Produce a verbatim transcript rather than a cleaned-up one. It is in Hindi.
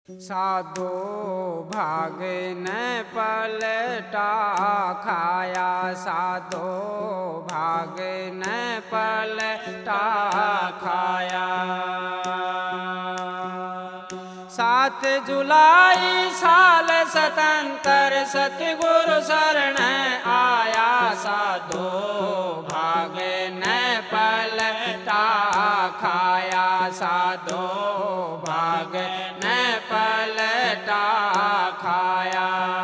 साधो भाग न पलटा खाया, साधो भाग न पलटा खाया। सात जुलाई साल सतंतर सतगुरु शरण आया, साधो भाग न पलटा खाया, साधो भाग न पलटा खाया।